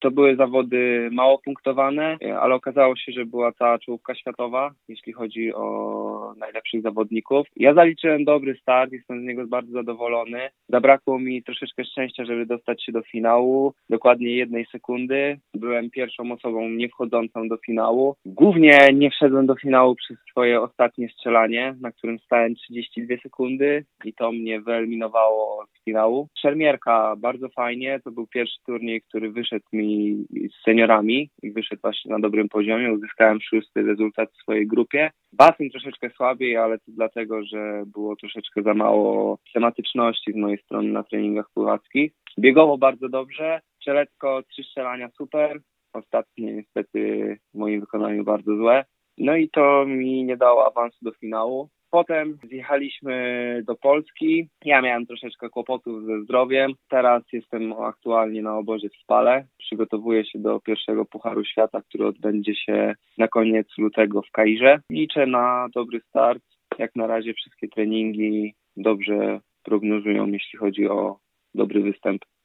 To były zawody mało punktowane, ale okazało się, że była cała czołówka światowa, jeśli chodzi o najlepszych zawodników. Ja zaliczyłem dobry start, jestem z niego bardzo zadowolony. Zabrakło mi troszeczkę szczęścia, żeby dostać się do finału, dokładnie 1 sekundy. Byłem pierwszą osobą nie wchodzącą do finału. Głównie nie wszedłem do finału przez swoje ostatnie strzelanie, na którym stałem 32 sekundy i to mnie wyeliminowało z finału. Szermierka, bardzo fajnie, to był pierwszy turniej, który wyszedł mi z seniorami i wyszedł właśnie na dobrym poziomie. Uzyskałem 6. rezultat w swojej grupie. Basen troszeczkę słabiej, ale to dlatego, że było troszeczkę za mało tematyczności z mojej strony na treningach pływackich. Biegowo bardzo dobrze, strzelecko 3 strzelania super, ostatnie niestety w moim wykonaniu bardzo złe. No i to mi nie dało awansu do finału. Potem zjechaliśmy do Polski. Ja miałem troszeczkę kłopotów ze zdrowiem. Teraz jestem aktualnie na obozie w Spale. Przygotowuję się do pierwszego Pucharu Świata, który odbędzie się na koniec lutego w Kairze. Liczę na dobry start. Jak na razie wszystkie treningi dobrze prognozują, jeśli chodzi o dobry występ.